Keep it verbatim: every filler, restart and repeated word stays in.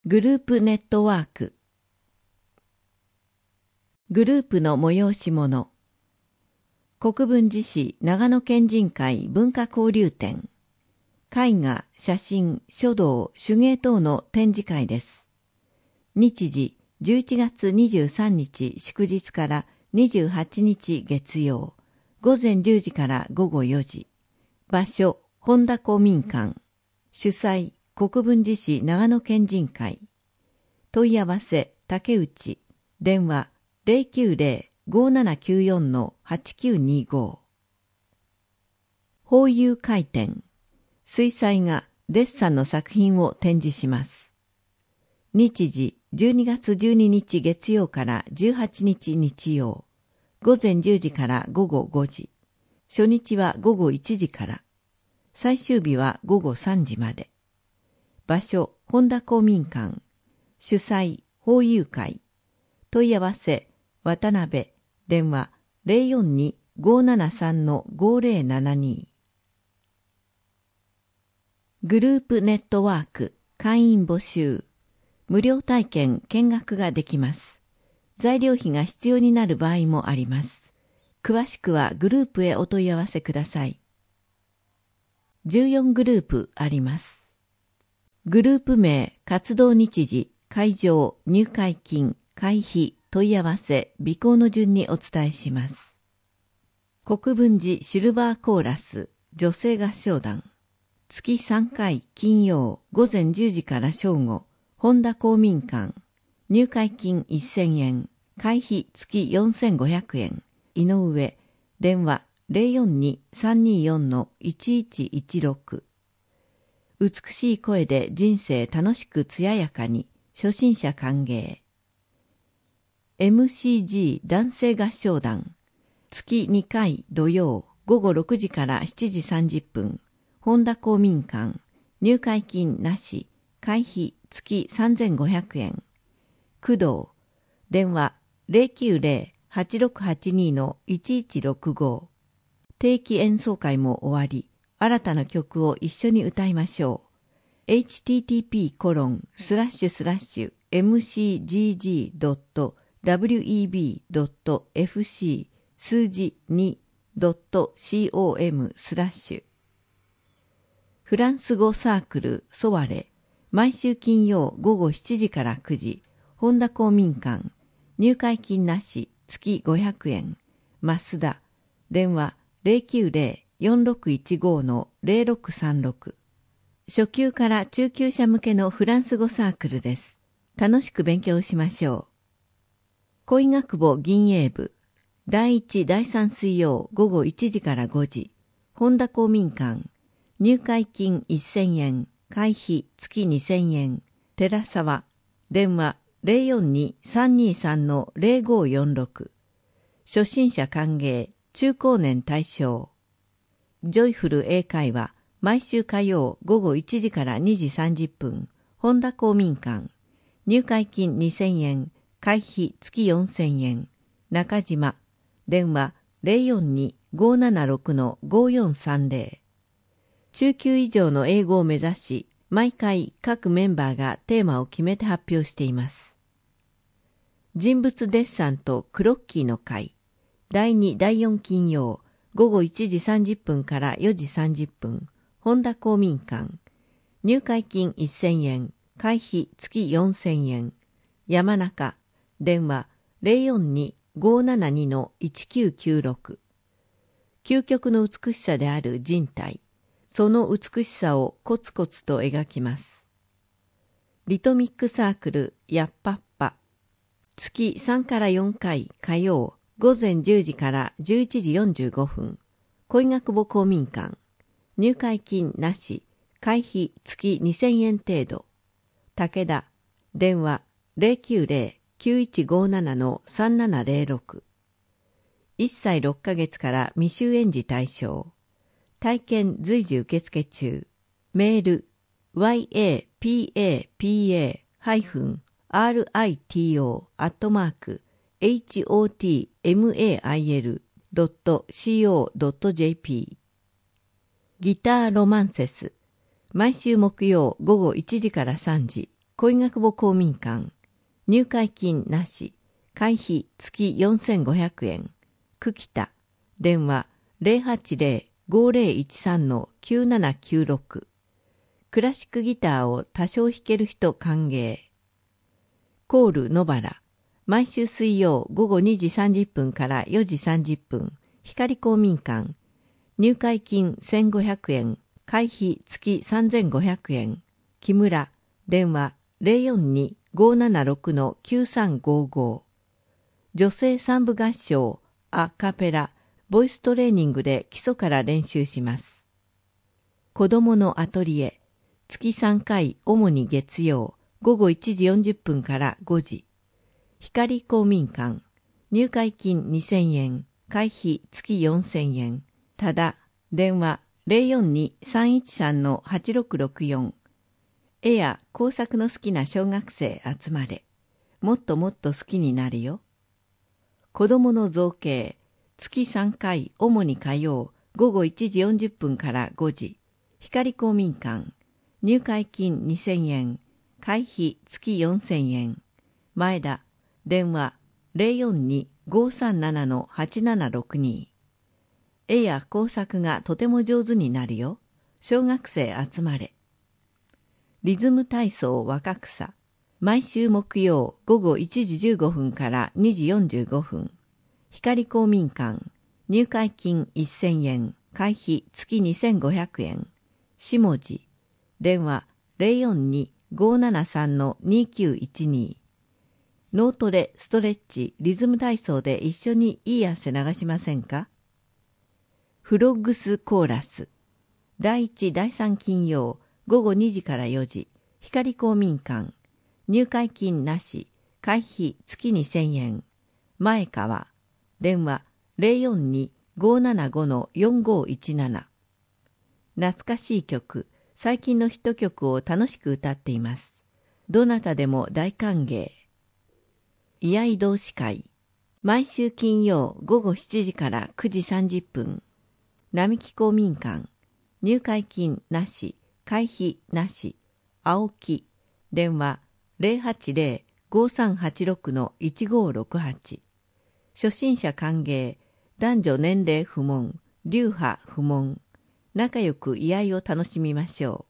グループネットワーク。グループの催し物。国分寺市長野県人会文化交流展。絵画、写真、書道、手芸等の展示会です。日時じゅういちがつにじゅうさんにち祝日からにじゅうはちにち月曜、午前じゅうじから午後よじ。場所、本田公民館。主催、国分寺市長野県人会。問い合わせ、竹内。電話、ゼロきゅうゼロ ごーななきゅうよん はちきゅうにご。法友会展。水彩画、デッサンの作品を展示します。日時、じゅうにがつじゅうににち月曜からじゅうはちにち日曜。午前じゅうじから午後ごじ。初日は午後いちじから。最終日は午後さんじまで。場所、本田公民館。主催、法友会。問い合わせ、渡辺。電話、ゼロよんに ごーななさん ごーゼロななに。グループネットワーク、会員募集。無料体験、見学ができます。材料費が必要になる場合もあります。詳しくはグループへお問い合わせください。じゅうよんグループあります。グループ名、活動日時、会場、入会金、会費、問い合わせ、備考の順にお伝えします。国分寺シルバーコーラス、女性合唱団。月さんかい金曜午前じゅうじから正午、本田公民館。入会金せんえん、会費月よんせんごひゃくえん。井上、電話ゼロよんに さんによん いちいちいちろく。美しい声で人生楽しく艶やかに、初心者歓迎。エムシージー 男性合唱団。月にかい土曜午後ろくじからしちじさんじゅっぷん。本田公民館。入会金なし。会費月さんぜんごひゃくえん。工藤。電話ゼロきゅうゼロ はちろくはちに いちいちろくご。定期演奏会も終わり、新たな曲を一緒に歌いましょう。エイチティーティーピーコロンスラッシュスラッシュエムシージージードットダブリューイービードットエフシー 数字 にドットコム スラッシュ。フランス語サークルソワレ。毎週金曜午後しちじからくじ。本田公民館。入会金なし。月ごひゃくえん。増田。電話ゼロきゅうゼロ よんろくいちご ゼロろくさんろく。初級から中級者向けのフランス語サークルです。楽しく勉強しましょう。恋学部銀英部。だいいち、だいさん水曜午後いちじからごじ。本田公民館。入会金せんえん。会費月にせんえん。寺沢。電話ゼロよんに さんにさん ゼロごよんろく。初心者歓迎。中高年対象。ジョイフル英会話。毎週火曜午後いちじからにじさんじゅっぷん。本田公民館。入会金にせんえん。会費月よんせんえん。中島。電話ゼロよんに ごーななろく ごーよんさんゼロ。中級以上の英語を目指し、毎回各メンバーがテーマを決めて発表しています。人物デッサンとクロッキーの会。だいに、だいよん金曜午後いちじさんじゅっぷんからよじさんじゅっぷん。本田公民館。入会金せんえん。会費月よんせんえん。山中。電話ゼロよんに ごーななに いちきゅうきゅうろく。究極の美しさである人体。その美しさをコツコツと描きます。リトミックサークルやっぱっぱ。月さんからよんかい火曜午前じゅうじからじゅういちじよんじゅうごふん。恋学部公民館。入会金なし。会費月にせんえん程度。武田。電話ゼロきゅうゼロ きゅういちごーなな さんななゼロろく。いっさいろっかげつから未就園児対象。体験随時受付中。メール ワイエーピーエーピーエー アールアイティーオー アットマーク エイチオーティーエムエーアイエル ドット シーオー ドット ジェーピー。ギターロマンセス。毎週木曜午後いちじからさんじ。 恋学簿公民館、入会金なし、会費月よんせんごひゃくえん、久喜田、電話 ゼロはちゼロ ごゼロいちさん きゅうななきゅうろく、クラシックギターを多少弾ける人歓迎。コール野原、毎週水曜午後にじさんじゅっぷんからよじさんじゅっぷん、光公民館、入会金せんごひゃくえん、会費月さんぜんごひゃくえん、木村、電話 ゼロよんに ごーななろく きゅうさんごーご、女性三部合唱、アカペラ、ボイストレーニングで基礎から練習します。子供のアトリエ、月さんかい、主に月曜、午後いちじよんじゅっぷんからごじ。光公民館、入会金にせんえん、会費月よんせんえん。ただ、電話 ゼロよんに さんいちさん はちろくろくよん。絵や工作の好きな小学生集まれ。もっともっと好きになるよ。子供の造形、月さんかい、主に火曜、午後いちじよんじゅっぷんからごじ。光公民館、入会金にせんえん、会費月よんせんえん。前田、電話 ゼロよんに ごーさんなな はちななろくに。絵や工作がとても上手になるよ。小学生集まれ。リズム体操若草。毎週木曜午後いちじじゅうごふんからにじよんじゅうごふん。光公民館。入会金せんえん。会費月にせんごひゃくえん。下地。電話 ゼロよんに ごーななさん にきゅういちに。脳トレ、ストレッチ、リズム体操で一緒にいい汗流しませんか？フロッグスコーラス。だいいち、だいさん金曜、午後にじからよじ。光公民館。入会金なし。会費月にせんえん。前川。電話 ゼロよんに ごーななご よんごいちなな。懐かしい曲、最近のヒット曲を楽しく歌っています。どなたでも大歓迎。居合同志会。毎週金曜午後しちじからくじさんじゅっぷん。並木公民館。入会金なし。会費なし。青木。電話 ゼロはちゼロ ごーさんはちろく いちごーろくはち。初心者歓迎。男女年齢不問。流派不問。仲良く居合を楽しみましょう。